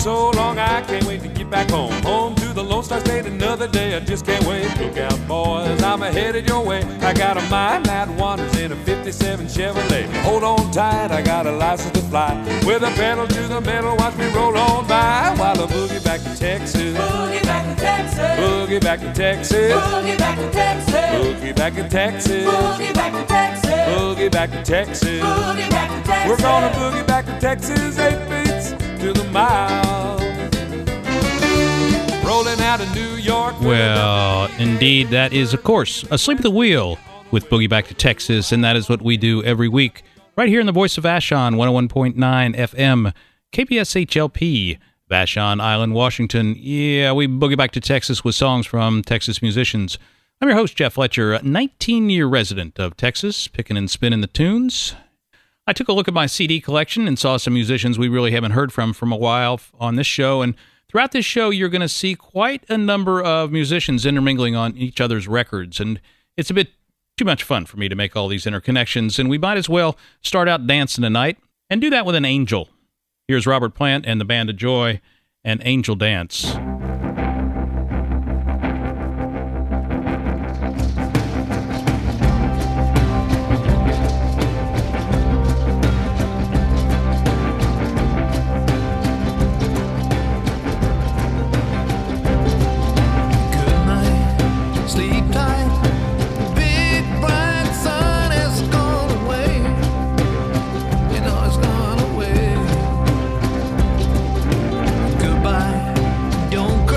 so long, I can't wait to get back home. Home to the Lone Star State, another day, I just can't wait. Look out, boys, I'm headed your way. I got a mind that wanders in a 57 Chevrolet. Hold on tight, I got a license to fly. With a pedal to the metal, watch me roll on by. While I boogie back to Texas. Boogie back to Texas. Boogie back to Texas. Boogie back to Texas. Boogie back to Texas. Boogie back to Texas. Boogie back to Texas. Boogie back to Texas. We're gonna boogie back to Texas, 8 beats to the mile. Rolling out of New York. Well, indeed, that is, of course, Asleep at the Wheel with Boogie Back to Texas, and that is what we do every week right here in the Voice of Vashon, 101.9 FM, KPSHLP, Vashon Island, Washington. Yeah, we boogie back to Texas with songs from Texas musicians. I'm your host, Jeff Fletcher, a 19-year resident of Texas, picking and spinning the tunes. I took a look at my CD collection and saw some musicians we really haven't heard from a while on this show, and throughout this show, you're going to see quite a number of musicians intermingling on each other's records, and it's a bit too much fun for me to make all these interconnections, and we might as well start out dancing tonight and do that with an angel. Here's Robert Plant and the Band of Joy and Angel Dance. Don't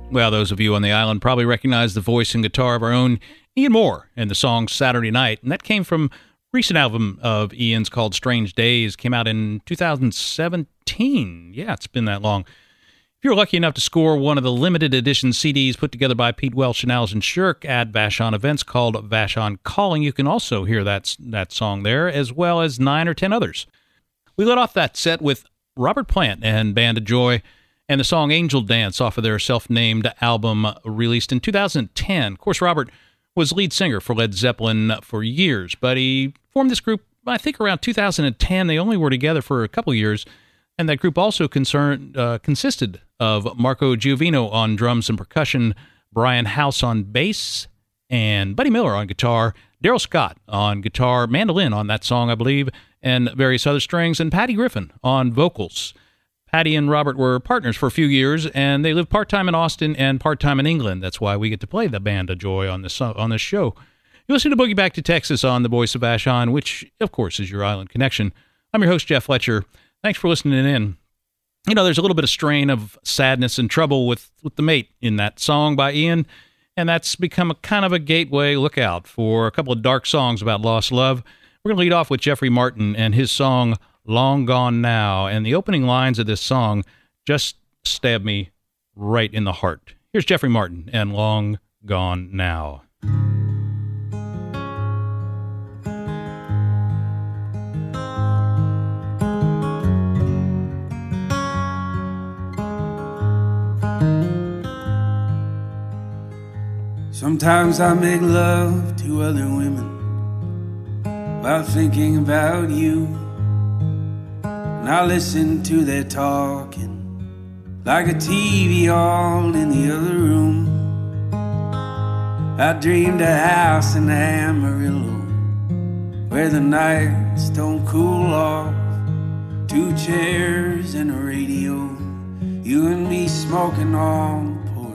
Well, those of you on the island probably recognize the voice and guitar of our own Ian Moore and the song Saturday Night, and that came from a recent album of Ian's called Strange Days, came out in 2017. Yeah, it's been that long. If you're lucky enough to score one of the limited edition CDs put together by Pete Welsh and Alison Shirk at Vashon Events called Vashon Calling, you can also hear that song there, as well as 9 or 10 others. We let off that set with Robert Plant and Band of Joy and the song Angel Dance off of their self-named album released in 2010. Of course, Robert was lead singer for Led Zeppelin for years, but he formed this group, I think, around 2010. They only were together for a couple years, and that group also consisted of Marco Giovino on drums and percussion, Brian House on bass, and Buddy Miller on guitar, Daryl Scott on guitar, mandolin on that song, I believe, and various other strings, and Patty Griffin on vocals. Patty and Robert were partners for a few years, and they lived part-time in Austin and part-time in England. That's why we get to play the Band of Joy on this show. You listen to Boogie Back to Texas on the Voice of Vashon, which, of course, is your island connection. I'm your host, Jeff Fletcher. Thanks for listening in. You know, there's a little bit of strain of sadness and trouble with the mate in that song by Ian, and that's become a kind of a gateway lookout for a couple of dark songs about lost love. We're going to lead off with Jeffrey Martin and his song, Long Gone Now, and the opening lines of this song just stabbed me right in the heart. Here's Jeffrey Martin and Long Gone Now. Sometimes I make love to other women while thinking about you, and I listen to their talking like a TV on in the other room. I dreamed a house in Amarillo where the nights don't cool off, 2 chairs and a radio, you and me smoking on the porch.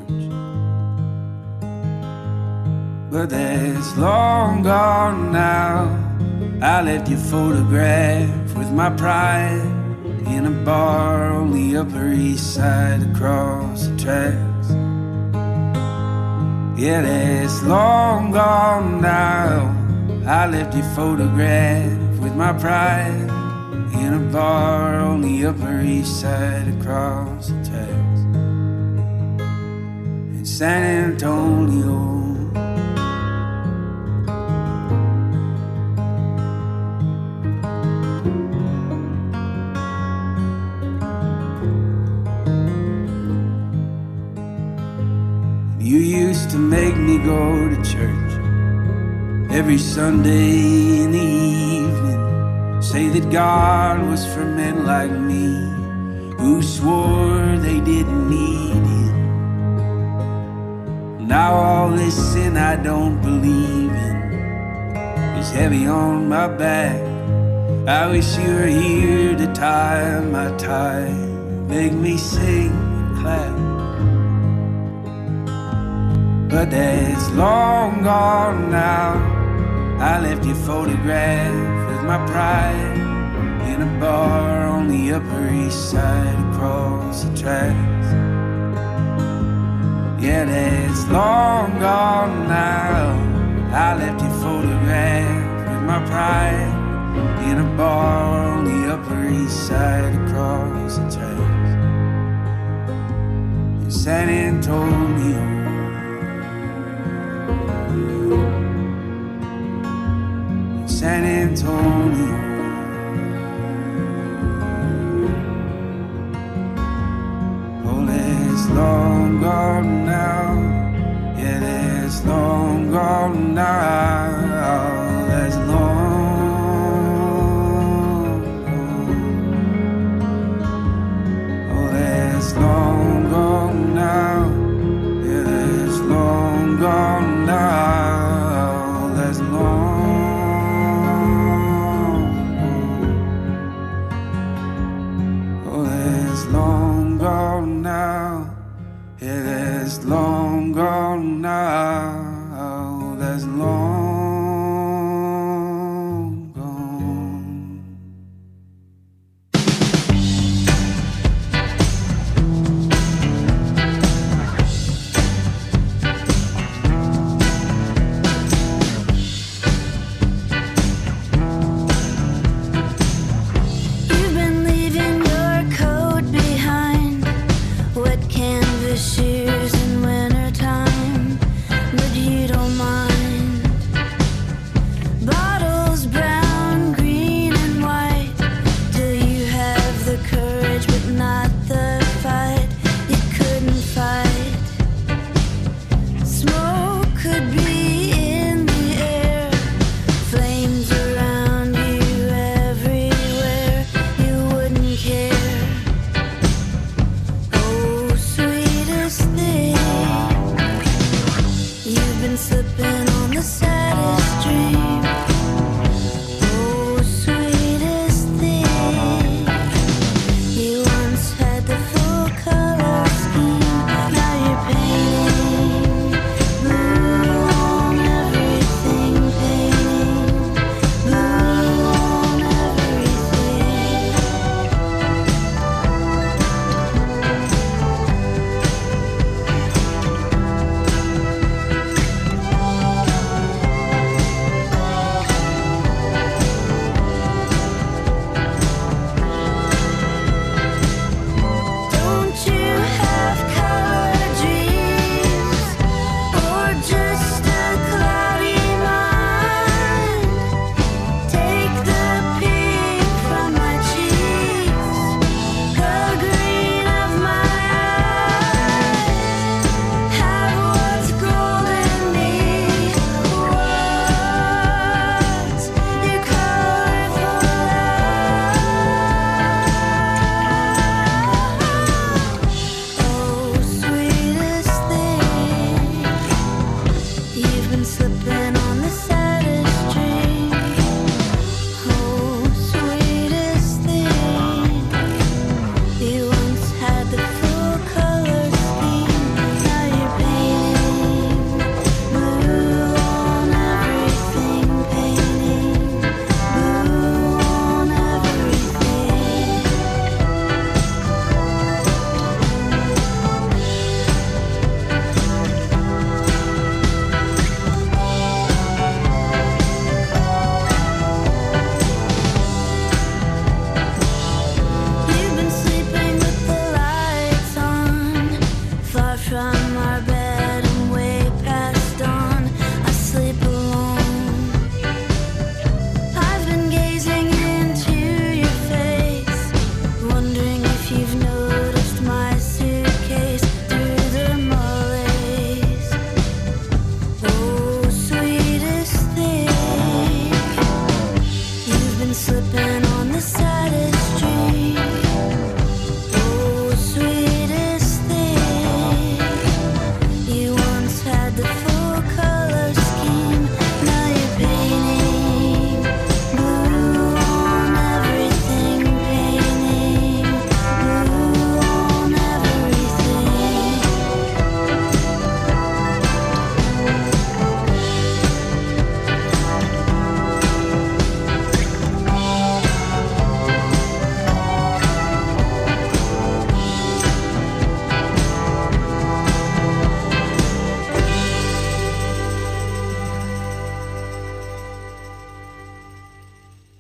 But that's long gone now. I left your photograph with my pride in a bar on the Upper East Side across the tracks. Yeah, that's long gone now. I left your photograph with my pride in a bar on the Upper East Side across the tracks in San Antonio. You used to make me go to church every Sunday in the evening, say that God was for men like me who swore they didn't need Him. Now all this sin I don't believe in is heavy on my back. I wish you were here to tie my tie, make me sing and clap. But that's long gone now. I left your photograph with my pride in a bar on the Upper East Side across the tracks. Yeah, that's long gone now. I left your photograph with my pride in a bar on the Upper East Side across the tracks in San Antonio. San Antonio. Oh, that's long gone now. Yeah, that's long gone now. That's long gone. Oh, that's long gone now. Yeah, that's long gone now. That's long. Long gone now, yeah, that's long gone now, that's long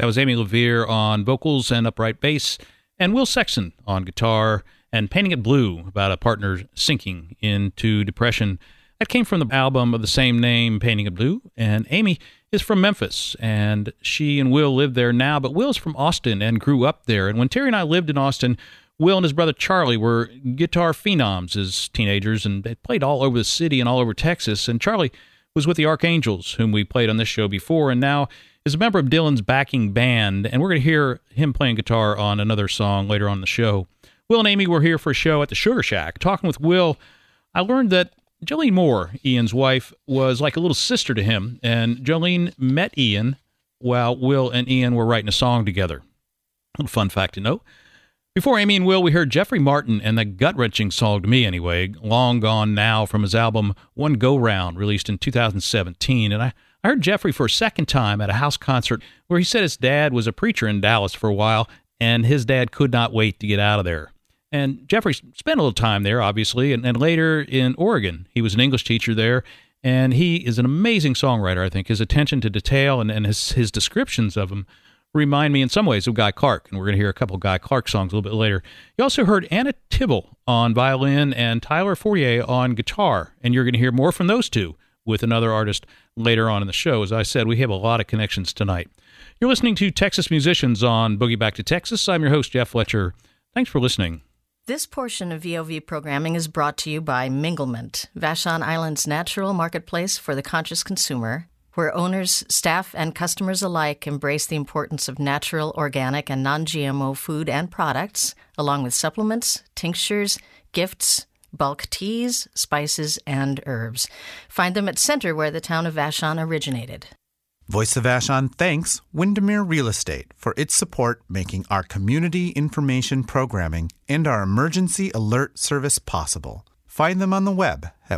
That was Amy LaVere on vocals and upright bass, and Will Sexton on guitar, and Painting It Blue, about a partner sinking into depression. That came from the album of the same name, Painting It Blue, and Amy is from Memphis, and she and Will live there now, but Will's from Austin and grew up there. And when Terry and I lived in Austin, Will and his brother Charlie were guitar phenoms as teenagers, and they played all over the city and all over Texas. And Charlie was with the Archangels, whom we played on this show before, and now is a member of Dylan's backing band, and we're going to hear him playing guitar on another song later on in the show. Will and Amy were here for a show at the Sugar Shack. Talking with Will, I learned that Jolene Moore, Ian's wife, was like a little sister to him, and Jolene met Ian while Will and Ian were writing a song together. A little fun fact to know. Before Amy and Will, we heard Jeffrey Martin and the gut-wrenching song, to me anyway, Long Gone Now, from his album One Go Round, released in 2017. And I heard Jeffrey for a second time at a house concert where he said his dad was a preacher in Dallas for a while, and his dad could not wait to get out of there. And Jeffrey spent a little time there, obviously, and later in Oregon. He was an English teacher there, and he is an amazing songwriter, I think. His attention to detail and his descriptions of him remind me in some ways of Guy Clark, and we're going to hear a couple of Guy Clark songs a little bit later. You also heard Anna Tibble on violin and Tyler Fourier on guitar, and you're going to hear more from those two with another artist later on in the show. As I said, we have a lot of connections tonight. You're listening to Texas Musicians on Boogie Back to Texas. I'm your host, Jeff Fletcher. Thanks for listening. This portion of VOV programming is brought to you by Minglement, Vashon Island's natural marketplace for the conscious consumer, where owners, staff, and customers alike embrace the importance of natural, organic, and non-GMO food and products, along with supplements, tinctures, gifts, bulk teas, spices, and herbs. Find them at Center, where the town of Vashon originated. Voice of Vashon thanks Windermere Real Estate for its support making our community information programming and our emergency alert service possible. Find them on the web at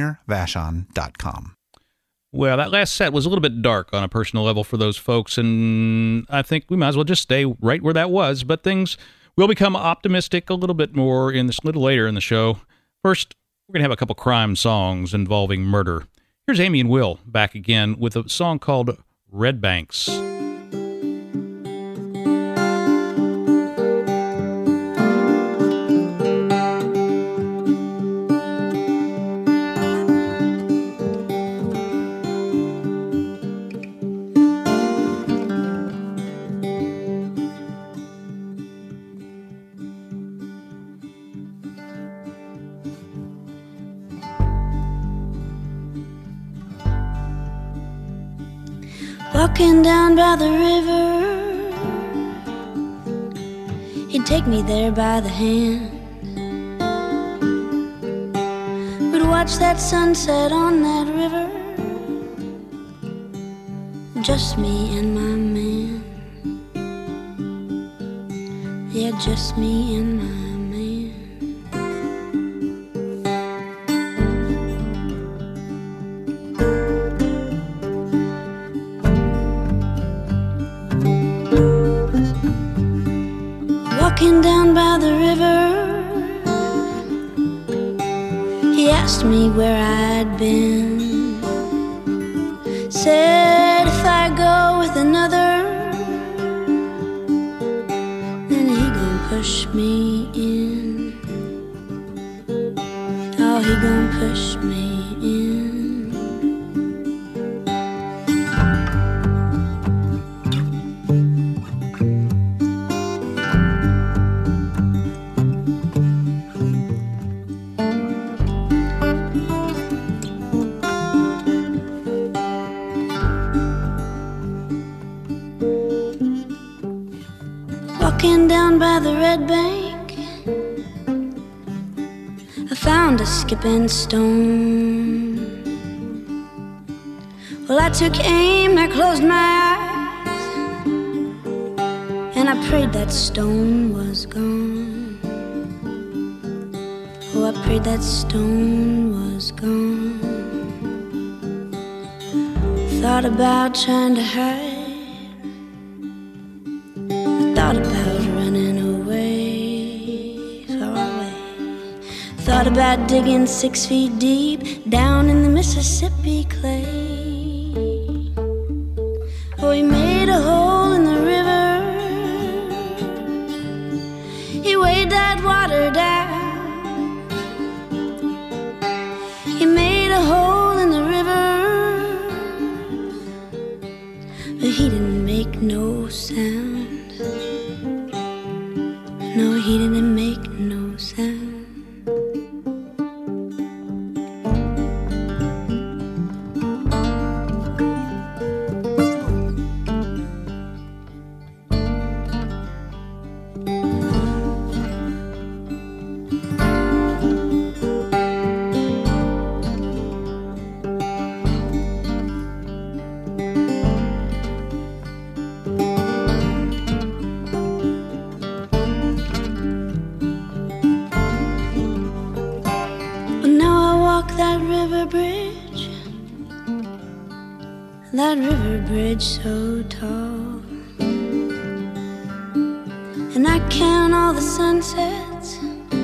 windermerevashon.com. Well, that last set was a little bit dark on a personal level for those folks, and I think we might as well just stay right where that was, but things will become optimistic a little bit more a little later in the show. First, we're going to have a couple crime songs involving murder. Here's Amy and Will back again with a song called Red Banks. Walking down by the river, he'd take me there by the hand. We'd watch that sunset on that river, just me and my man. Yeah, just me and my man. Walking down by the river, he asked me where I'd been. Said if I go with another, then he gon' push me in. Oh, he gon' push me in. Walking down by the red bank, I found a skipping stone. Well, I took aim, I closed my eyes, and I prayed that stone was gone. Oh, I prayed that stone was gone. Thought about trying to hide, thought about running away, far away. Thought about digging 6 feet deep down in the Mississippi clay. Oh, he made a hole in the river walk that river bridge so tall, and I count all the sunsets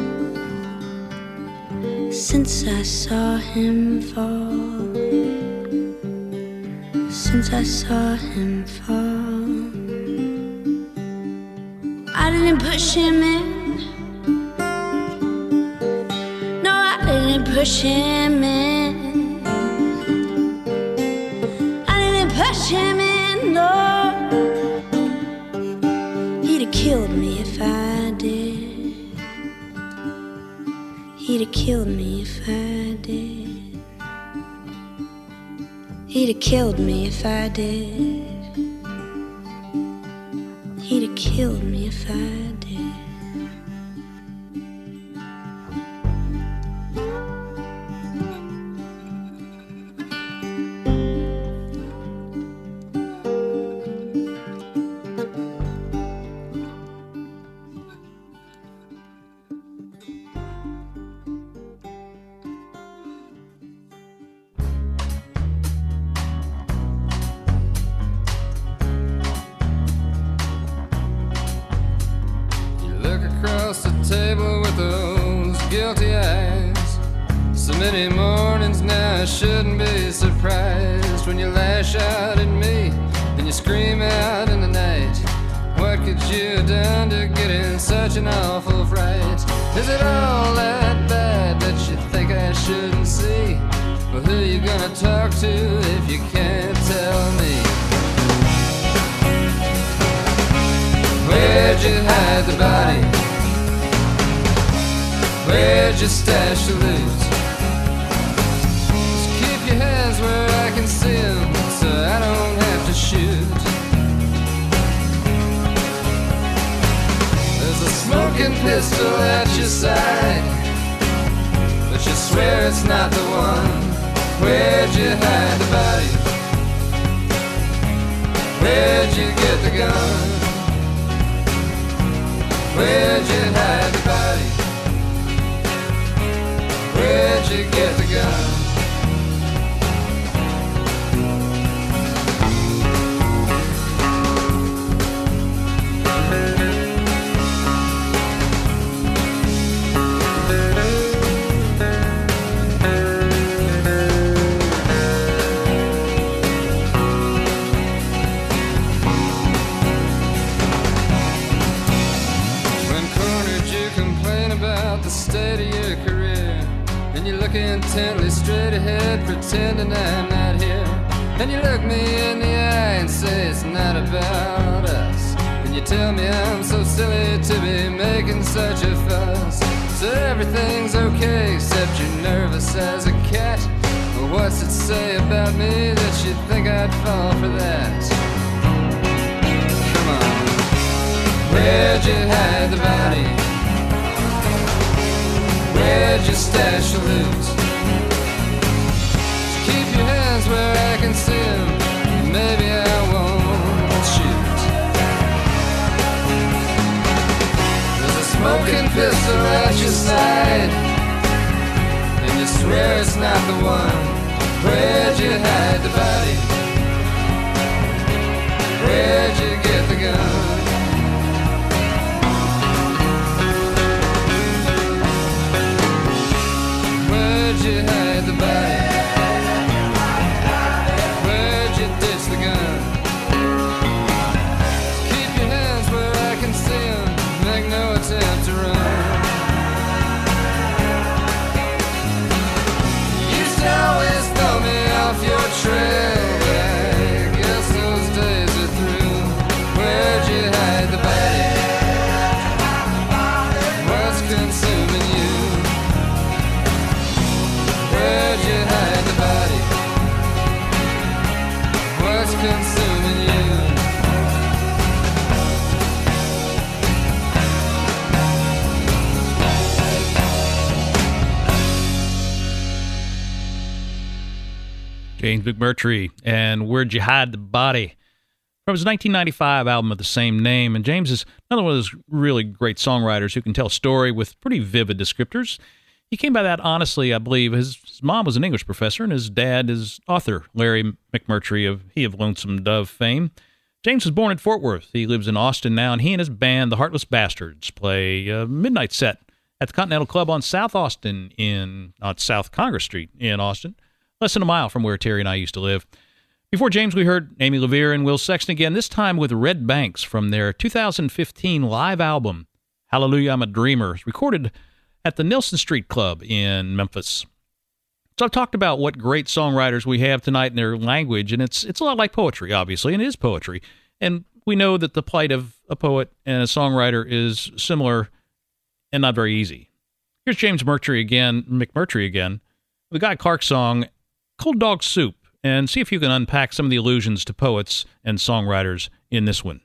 since I saw him fall, since I saw him fall. I didn't push him in, no, I didn't push him in, push him in, no. He'd have killed me if I did. He'd have killed me if I did. He'd have killed me if I did. He'd have killed me if I did. Table with those guilty eyes. So many mornings now I shouldn't be surprised when you lash out at me and you scream out in the night. What could you have done to get in such an awful fright? Is it all that bad that you think I shouldn't see? Well, who you gonna talk to if you can't tell me? Where'd you hide the body? Where'd you stash the loot? Just keep your hands where I can see them, so I don't have to shoot. There's a smoking pistol at your side, but you swear it's not the one. Where'd you hide the body? Where'd you get the gun? Where'd you hide the body? Where'd you get the gun? When cornered you complain about the state of your career, and you look intently straight ahead, pretending I'm not here. And you look me in the eye and say it's not about us. And you tell me I'm so silly to be making such a fuss. So everything's okay except you're nervous as a cat. Well, what's it say about me that you think I'd fall for that? Come on. Where'd you hide the body? Where'd you stash the loot? Just keep your hands where I can see them. Maybe I won't shoot. There's a smoking pistol at your side, and you swear it's not the one. Where'd you hide the body? Where'd you get the gun? Where'd you hide the body? Where'd you ditch the gun? Keep your hands where I can see them. Make no attempt to run. You used to always throw me off your trail, but I guess those days are through. Where'd you hide the body? What's consuming you? Where'd you hide the body? What's consuming you? James McMurtry and Where'd You Hide the Body? From his 1995 album of the same name. And James is another one of those really great songwriters who can tell a story with pretty vivid descriptors. He came by that honestly, I believe. His mom was an English professor, and his dad is author Larry McMurtry of Lonesome Dove fame. James was born in Fort Worth. He lives in Austin now, and he and his band, the Heartless Bastards, play a midnight set at the Continental Club on South Congress Street in Austin, less than a mile from where Terry and I used to live. Before James, we heard Amy LaVere and Will Sexton again, this time with Red Banks from their 2015 live album, Hallelujah, I'm a Dreamer, recorded at the Nelson Street Club in Memphis. So I've talked about what great songwriters we have tonight in their language, and it's a lot like poetry, obviously, and it is poetry. And we know that the plight of a poet and a songwriter is similar and not very easy. Here's James McMurtry again, the Guy Clark song, Cold Dog Soup, and see if you can unpack some of the allusions to poets and songwriters in this one.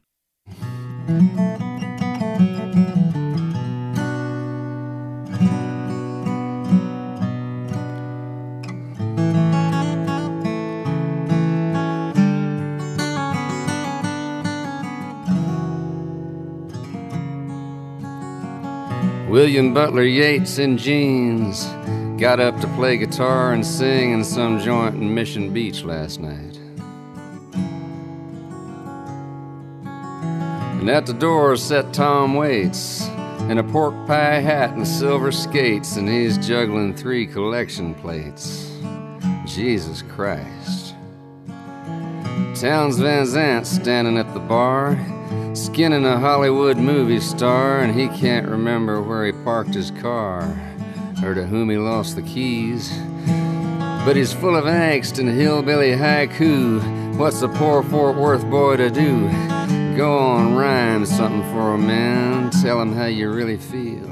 William Butler Yeats in jeans got up to play guitar and sing in some joint in Mission Beach last night. And at the door sat Tom Waits in a pork pie hat and silver skates, and he's juggling 3 collection plates. Jesus Christ. Townes Van Zandt standing at the bar, skinning a Hollywood movie star, and he can't remember where he parked his car or to whom he lost the keys. But he's full of angst and hillbilly haiku. What's a poor Fort Worth boy to do? Go on, rhyme something for him, man. Tell him how you really feel.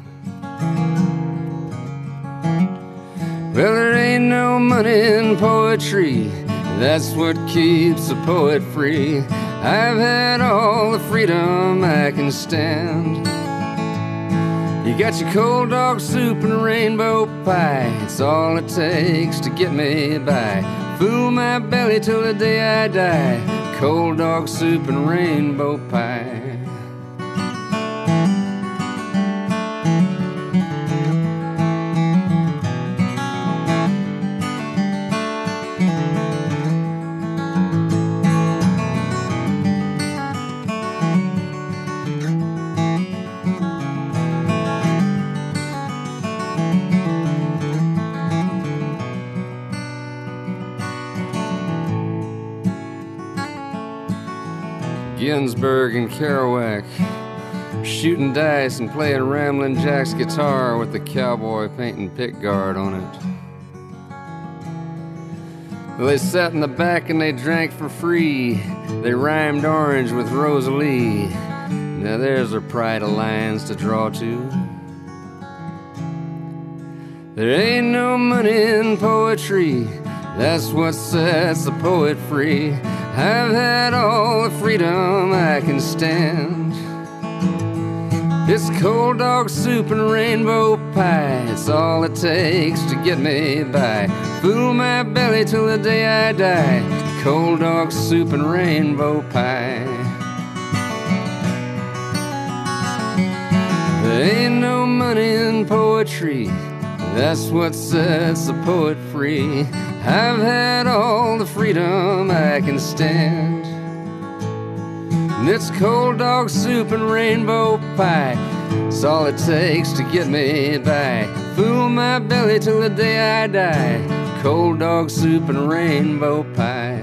Well, there ain't no money in poetry. That's what keeps a poet free. I've had all the freedom I can stand. You got your cold dog soup and rainbow pie. It's all it takes to get me by. Fool my belly till the day I die. Cold dog soup and rainbow pie. Ginsberg and Kerouac, shooting dice and playing Ramblin' Jack's guitar with the cowboy painting pickguard on it. Well, they sat in the back and they drank for free. They rhymed orange with Rosalie. Now there's a pride of lines to draw to. There ain't no money in poetry. That's what sets the poet free. I've had all the freedom I can stand. It's cold dog soup and rainbow pie. It's all it takes to get me by. Fool my belly till the day I die. Cold dog soup and rainbow pie. There ain't no money in poetry. That's what sets the poet free. I've had all the freedom I can stand. And it's cold dog soup and rainbow pie. It's all it takes to get me by. Fool my belly till the day I die. Cold dog soup and rainbow pie.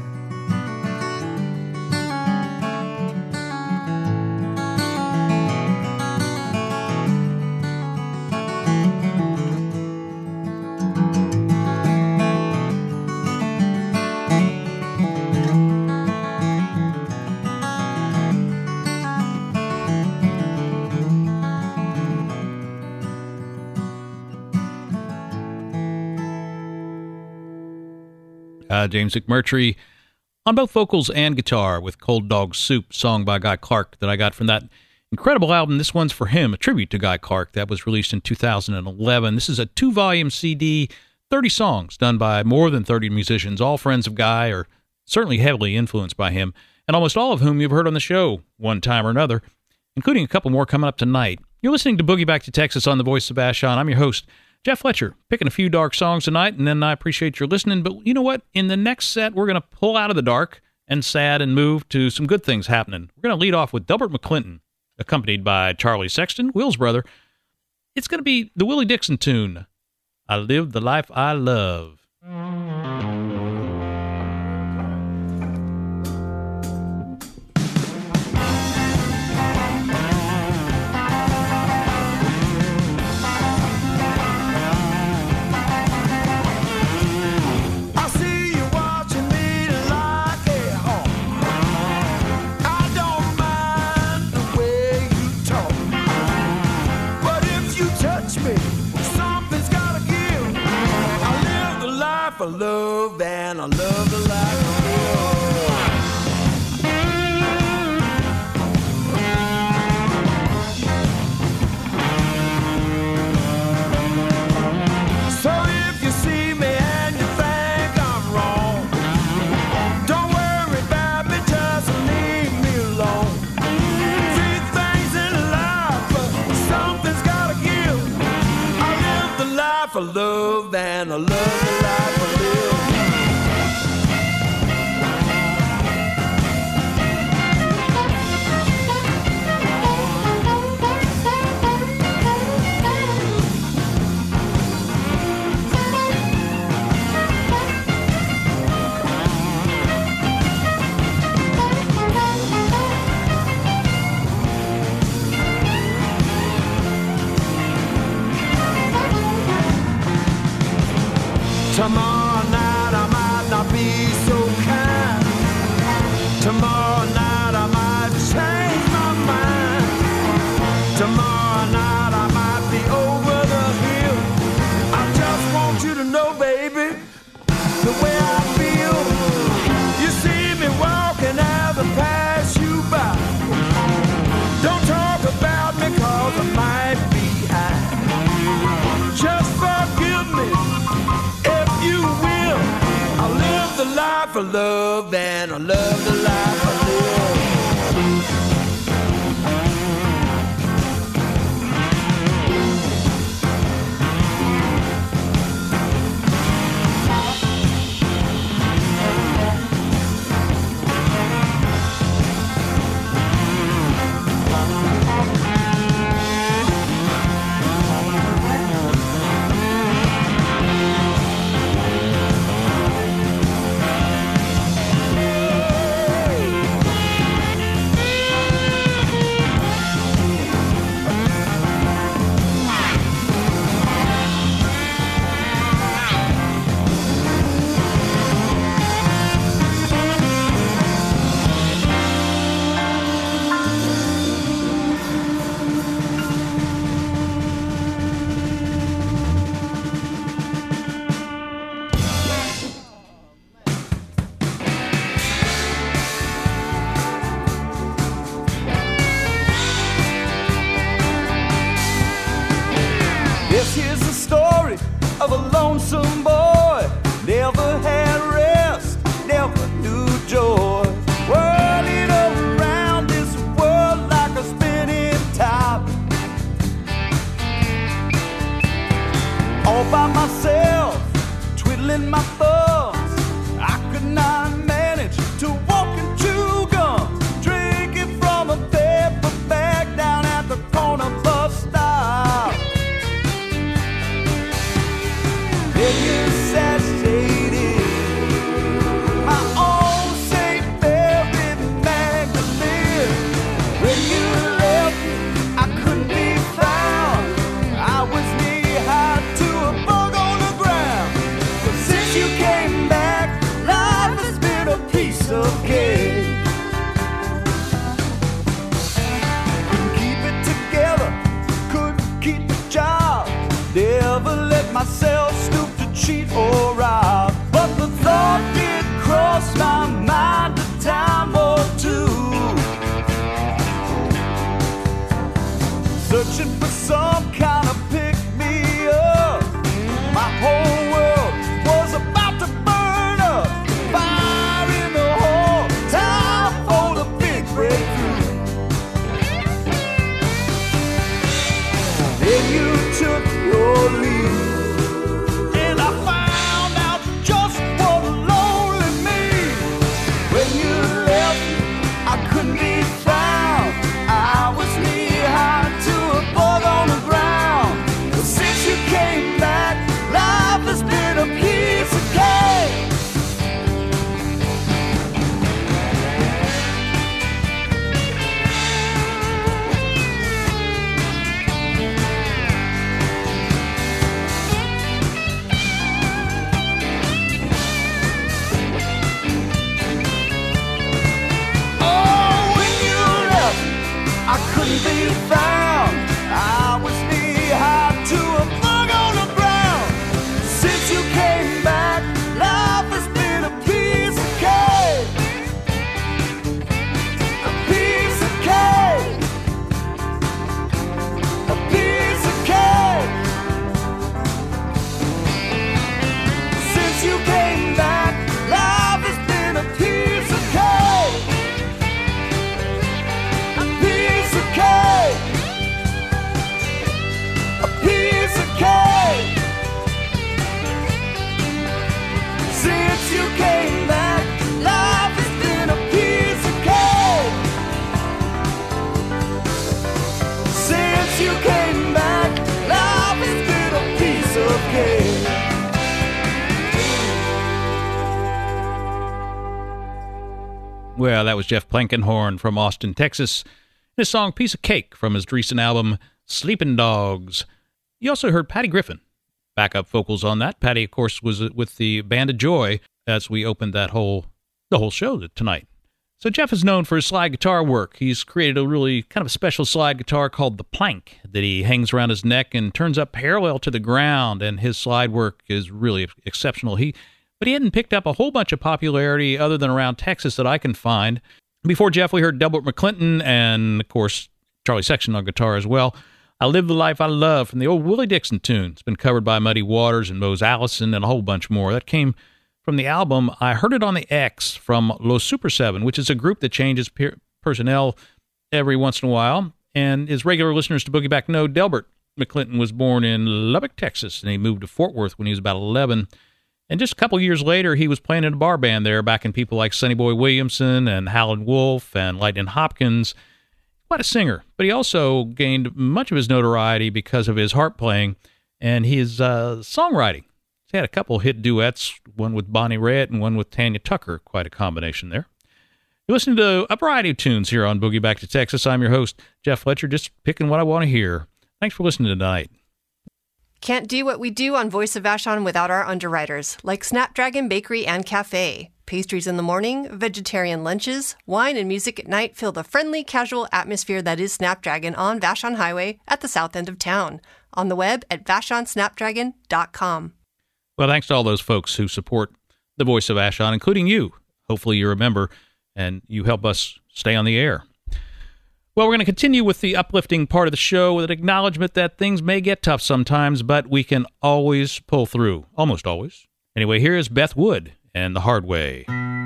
James McMurtry on both vocals and guitar with Cold Dog Soup, song by Guy Clark that I got from that incredible album. This one's for him, a tribute to Guy Clark that was released in 2011. This is a 2-volume CD, 30 songs done by more than 30 musicians, all friends of Guy or certainly heavily influenced by him, and almost all of whom you've heard on the show one time or another, including a couple more coming up tonight. You're listening to Boogie Back to Texas on the Voice of Vashon. I'm your host, Jeff Fletcher, picking a few dark songs tonight, and then I appreciate your listening. But you know what? In the next set, we're going to pull out of the dark and sad and move to some good things happening. We're going to lead off with Delbert McClinton, accompanied by Charlie Sexton, Will's brother. It's going to be the Willie Dixon tune, I Live the Life I Love. I love and I love the life I live. So if you see me and you think I'm wrong, don't worry about me, just leave me alone. Three things in life, but something's gotta give. I live the life I love and I love the life I live. Tomorrow night I might not be so kind. Tomorrow night I might change my mind. Tomorrow night I might be over the hill. I just want you to know, baby, the way I feel. You see me walking as I pass you by. Don't talk about me 'cause I might be high. Just forgive me, you will. I live the life I love and I love the life I live. Of a lonesome boy, never had rest, never knew joy. Whirling around this world like a spinning top. All by myself, twiddling my thumbs. I could not manage to walk and chew gum. Drinking from a paper bag down at the corner bus stop. Then you satiated my own St. Mary Magdalene. When you left me, I couldn't be found. I was knee-high to a bug on the ground. But since you came back, life has been a piece of cake. Couldn't keep it together, couldn't keep the job. Never let myself stoop to cheat or rob. But the thought did cross my mind a time or two. Searching for some kind of pick-me-up. My whole world was about to burn up. Fire in the hole, time for the big breakthrough. came back, life has been a piece of cake. I couldn't be found. I was knee-high to a bug on the ground. Since you came back, life has been a piece of cake. A piece of cake. A piece of cake. Since you came back, life has been a piece of cake. A piece of cake. Since you came back, life has been a piece of cake. Since you came back, life has been a piece of cake. Well, that was Jeff Blankenhorn from Austin, Texas. His song Piece of Cake from his recent album Sleeping Dogs. You also heard Patty Griffin. Backup vocals on that. Patty, of course, was with the Band of Joy as we opened the whole show tonight. So Jeff is known for his slide guitar work. He's created a really kind of a special slide guitar called the Plank that he hangs around his neck and turns up parallel to the ground, and his slide work is really exceptional. But he hadn't picked up a whole bunch of popularity other than around Texas that I can find. Before Jeff, we heard Delbert McClinton and, of course, Charlie Sexton on guitar as well. I Live the Life I Love from the old Willie Dixon tune. It's been covered by Muddy Waters and Mose Allison and a whole bunch more. That came from the album I Heard It on the X from Los Super 7, which is a group that changes personnel every once in a while. And as regular listeners to Boogie Back know, Delbert McClinton was born in Lubbock, Texas, and he moved to Fort Worth when he was about 11. And just a couple years later, he was playing in a bar band there, backing people like Sonny Boy Williamson and Howlin' Wolf and Lightnin' Hopkins. Quite a singer, but he also gained much of his notoriety because of his harp playing and his songwriting. He had a couple hit duets, one with Bonnie Raitt and one with Tanya Tucker. Quite a combination there. You're listening to a variety of tunes here on Boogie Back to Texas. I'm your host, Jeff Fletcher, just picking what I want to hear. Thanks for listening tonight. Can't do what we do on Voice of Vashon without our underwriters, like Snapdragon Bakery and Cafe. Pastries in the morning, vegetarian lunches, wine and music at night fill the friendly, casual atmosphere that is Snapdragon on Vashon Highway at the south end of town. On the web at VashonSnapdragon.com. Well, thanks to all those folks who support the Voice of Vashon, including you. Hopefully you're a member and you help us stay on the air. Well, we're going to continue with the uplifting part of the show with an acknowledgement that things may get tough sometimes, but we can always pull through. Almost always. Anyway, here is Beth Wood and The Hard Way.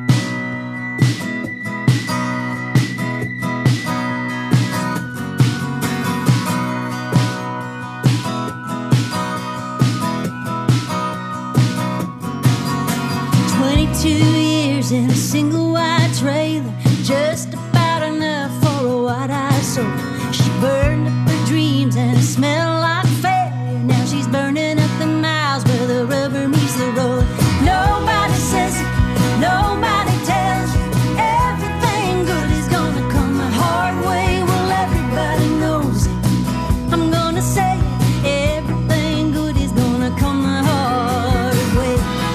Years in a single white trailer, just about enough for a white-eyed soul. She burned up her dreams and it smelled like failure. Now she's burning up the miles where the rubber meets the road. Nobody says it, nobody tells you everything good is gonna come the hard way. Well, everybody knows it. I'm gonna say it, everything good is gonna come the hard way.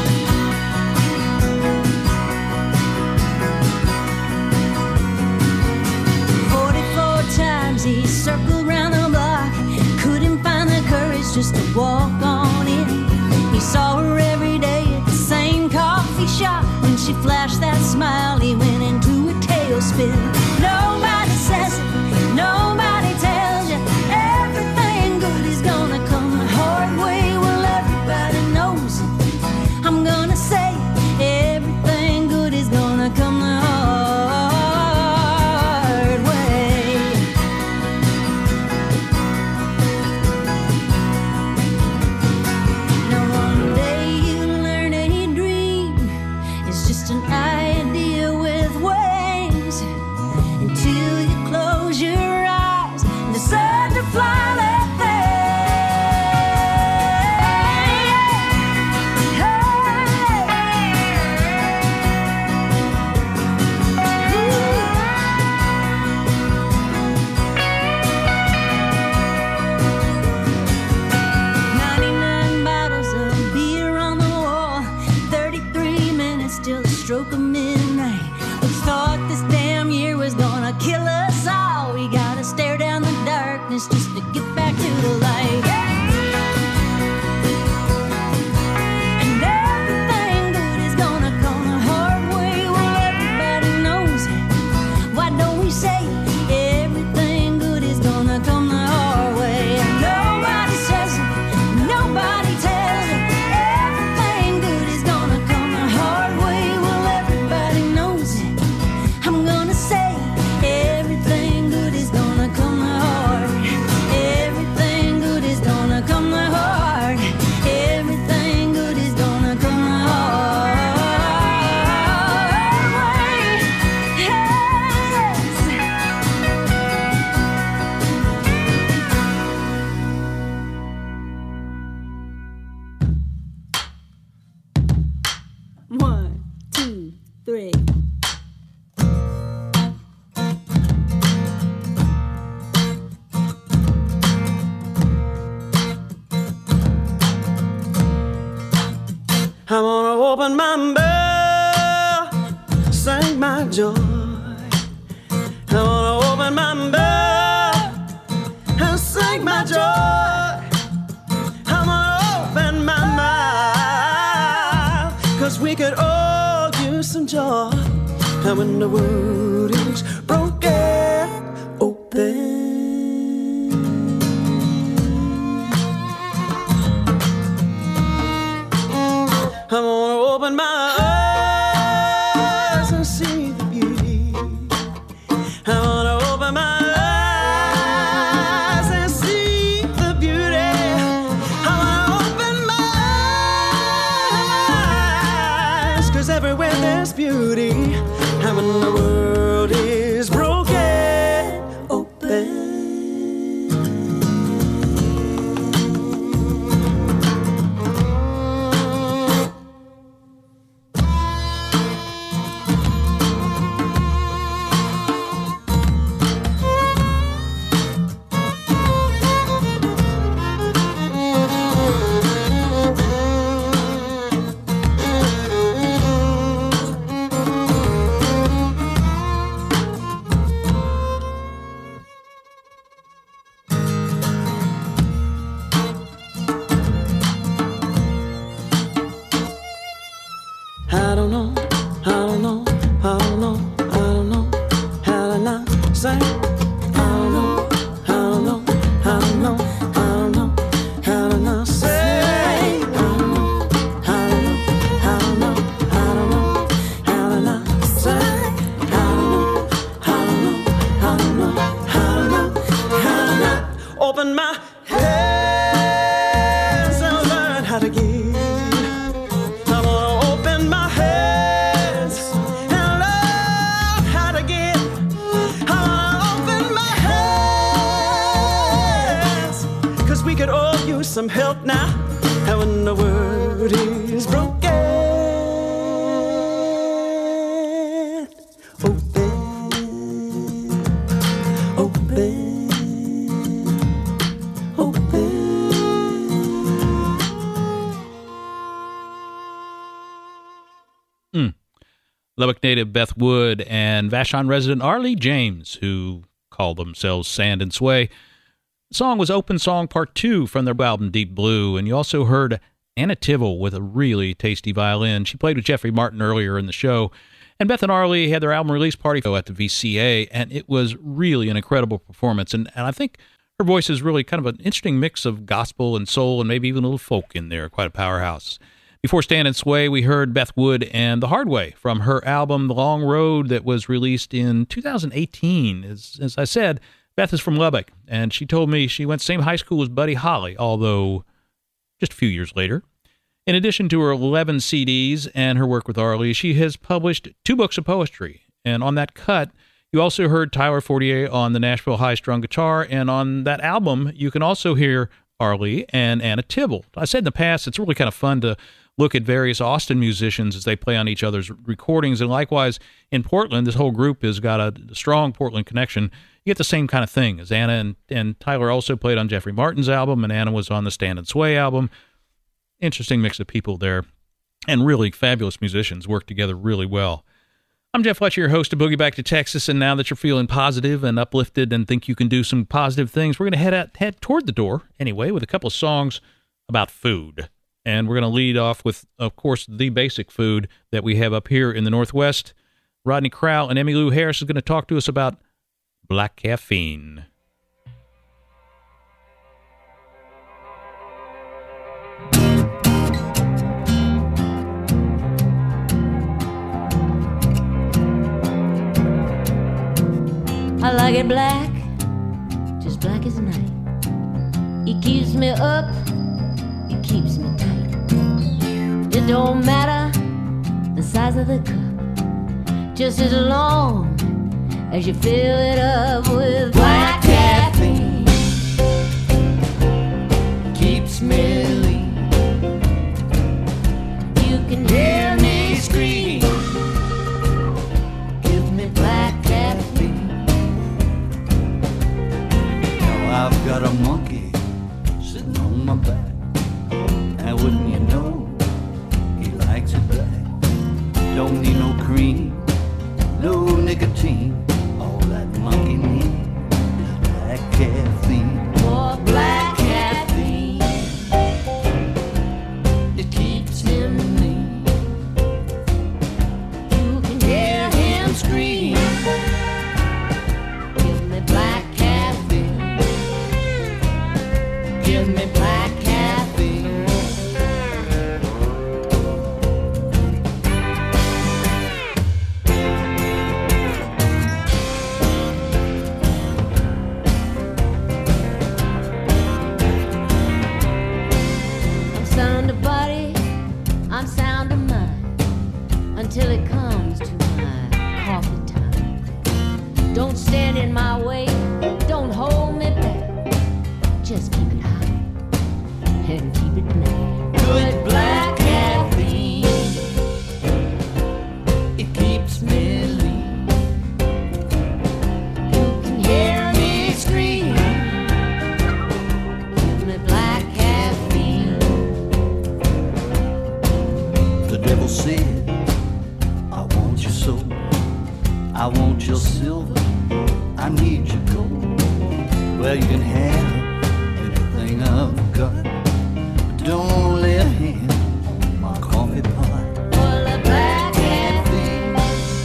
44 times he circled round the block, couldn't find the courage just to walk on in. He saw her every day at the same coffee shop. When she flashed that smile, he went into a tailspin. Nobody says it, nobody tells you everything good is gonna come the hard way. Well, everybody knows it. I'm gonna say it, everything good is gonna come the hard way. Now one day you'll learn any dream is just an idea with wings. 1, 2, 3. I wanna open my bell, sing my joy. I wanna open my bell and sing my joy. I wanna open my mouth, 'cause we could all use some joy. And when the world is broken, open. I wanna open my eyes and see the beauty. I wanna open my eyes and see the beauty. I wanna open my eyes, 'cause everywhere there's beauty. And when the world is broken, open. Open my hands and learn how to give. I wanna open my hands and learn how to give. I wanna open my hands, 'cause we could all use some help now. And when the world is broken, open, open. Lubbock native Beth Wood and Vashon resident Arlie James, who call themselves Sand and Sway. The song was Open Song Part 2 from their album Deep Blue, and you also heard Anna Tivell with a really tasty violin. She played with Jeffrey Martin earlier in the show. And Beth and Arlie had their album release party at the VCA, and it was really an incredible performance. And I think her voice is really kind of an interesting mix of gospel and soul and maybe even a little folk in there, quite a powerhouse. Before Stand and Sway, we heard Beth Wood and The Hard Way from her album The Long Road that was released in 2018. As I said, Beth is from Lubbock, and she told me she went to the same high school as Buddy Holly, although just a few years later. In addition to her 11 CDs and her work with Arlie, she has published 2 books of poetry. And on that cut, you also heard Tyler Fortier on the Nashville high-strung guitar, and on that album, you can also hear Arlie and Anna Tivell. I said in the past, it's really kind of fun to look at various Austin musicians as they play on each other's recordings. And likewise, in Portland, this whole group has got a strong Portland connection. You get the same kind of thing, as Anna and Tyler also played on Jeffrey Martin's album, and Anna was on the Stand and Sway album. Interesting mix of people there, and really fabulous musicians work together really well. I'm Jeff Fletcher, your host of Boogie Back to Texas, and now that you're feeling positive and uplifted and think you can do some positive things, we're going to head toward the door, anyway, with a couple of songs about food. And we're going to lead off with, of course, the basic food that we have up here in the Northwest. Rodney Crowell and Emmylou Harris is going to talk to us about black caffeine. I like it black, just black as night. It keeps me up, it keeps me tight. It don't matter the size of the cup, just as long as you fill it up with black caffeine. Keeps me lean. You can hear me I'm sound of mind until it comes to my coffee time. Don't stand in my way, don't hold me back. Just keep it hot and keep it black. Good black caffeine, it keeps me lean. You can hear me scream. Give me black caffeine. The devil said, I want your soul, I want your silver, I need your gold. Well, you can have anything I've got, but don't lay a hand on my coffee pot. Full of black caffeine,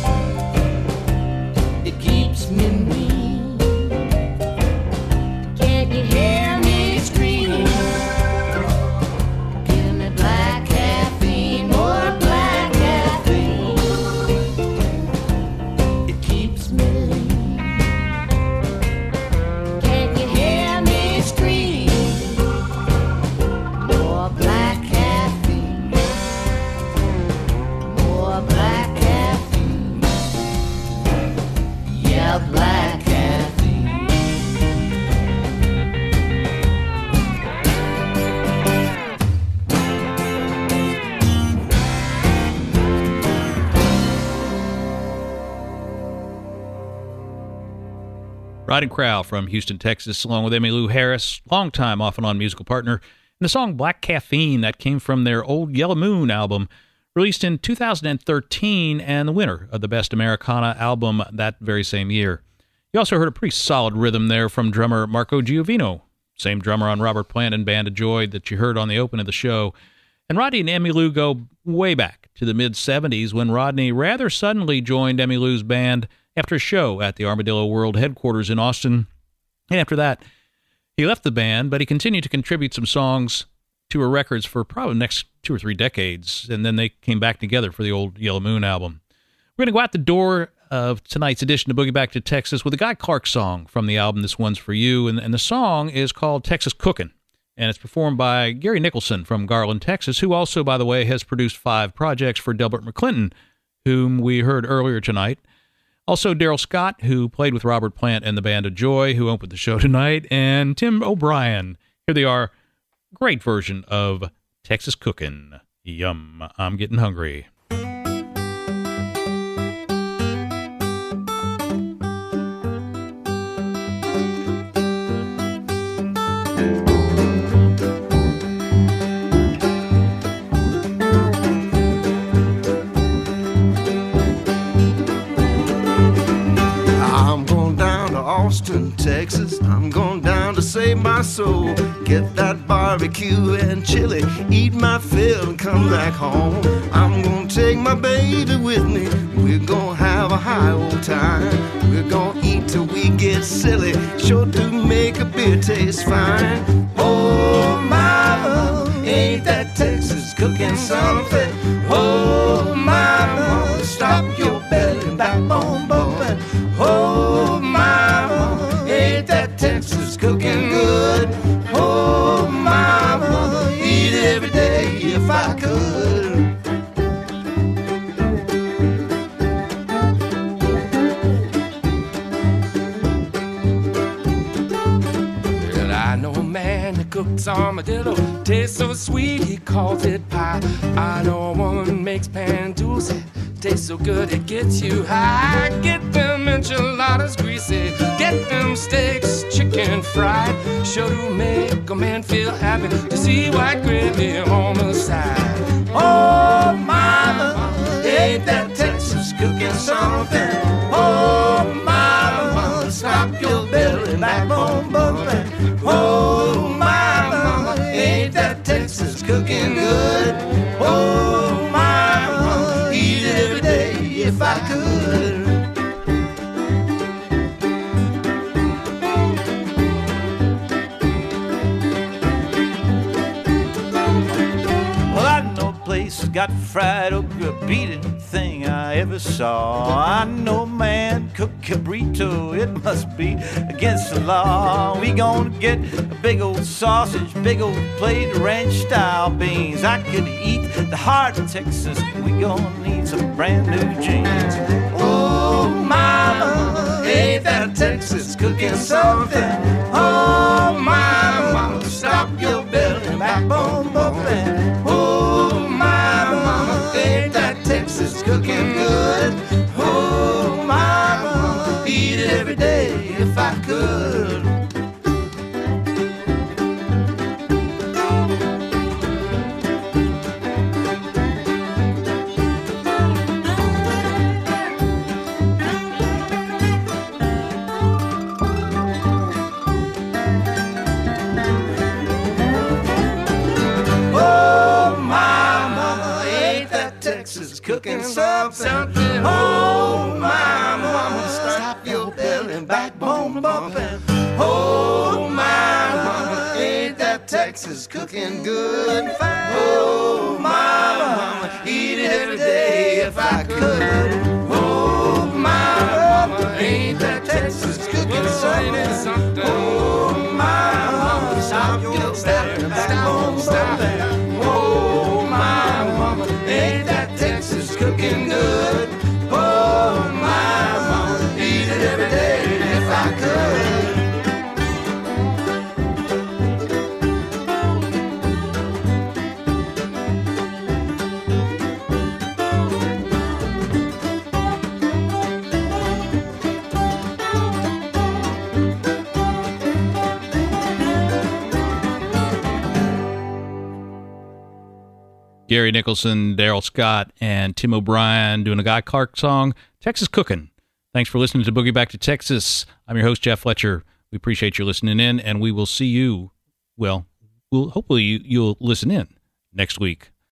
it keeps me mean. Can't you hear me scream? Give me black caffeine, more black caffeine. It keeps me lean. Can't you hear me scream? More black caffeine, more black caffeine. Yeah, black caffeine. Riding Crowd from Houston, Texas, along with Emmylou Harris, longtime off and on musical partner, and the song Black Caffeine that came from their Old Yellow Moon album, released in 2013 and the winner of the Best Americana album that very same year. You also heard a pretty solid rhythm there from drummer Marco Giovino, same drummer on Robert Plant and Band of Joy that you heard on the open of the show. And Rodney and Emmylou go way back to the mid-'70s when Rodney rather suddenly joined Emmylou's band after a show at the Armadillo World headquarters in Austin. And after that, he left the band, but he continued to contribute some songs to her records for probably the next 2 or 3 decades, and then they came back together for the Old Yellow Moon album. We're going to go out the door of tonight's edition of Boogie Back to Texas with a Guy Clark song from the album This One's For You, and the song is called Texas Cookin', and it's performed by Gary Nicholson from Garland, Texas, who also, by the way, has produced 5 projects for Delbert McClinton, whom we heard earlier tonight. Also, Daryl Scott, who played with Robert Plant and the Band of Joy, who opened the show tonight, and Tim O'Brien. Here they are. Great version of Texas Cookin'. Yum, I'm getting hungry. Austin, Texas, I'm going down to save my soul. Get that barbecue and chili, eat my fill and come back home. I'm gonna take my baby with me, we're gonna have a high old time. We're gonna eat till we get silly, sure to make a beer taste fine. Oh, mama, ain't that Texas cooking something? Oh, mama, stop your belly and backbone bumping. Oh, mama, ain't that Texas cooking good? Oh, mama, eat every day if I could. Well, I know a man that cooks armadillo, tastes so sweet he calls it pie. I know a woman makes pan dulce, tastes so good it gets you high. Get them enchiladas greasy, get them steaks chicken fried. Sure to make a man feel happy to see white gravy on the side. Oh, mama, ain't that Texas cooking something? Oh, mama, stop your belly and backbone bumping. Oh, mama, ain't that Texas cooking good? Oh, mama, eat every day if I could. Well, I know a place place has got fried okra, beat anything I ever saw. I know man cook cabrito, it must be against the law. We gonna get a big old sausage, big old plate of ranch-style beans. I could eat the heart of Texas, we gonna need some brand new jeans. Oh, mama, ain't that Texas cooking something? Oh, my mama, stop your belly, backbone bumping. Oh, my mama, ain't that Texas cooking good? Oh, my mama, eat it every day if I could. Cooking something. Oh, my mama, stop your belly and backbone bumping. Oh, my mama, ain't that Texas cooking good? Oh, my mama, eat it every day if I could. Oh, my mama, ain't that Texas cooking something? Oh, my mama, stop your belly and backbone bumping. Oh, my mama, ain't that Texas cooking good? Oh, my mama, eat it every day if I could. Gary Nicholson, Daryl Scott, and Tim O'Brien doing a Guy Clark song, Texas Cookin'. Thanks for listening to Boogie Back to Texas. I'm your host, Jeff Fletcher. We appreciate you listening in, and we will see you, well, hopefully you'll listen in next week.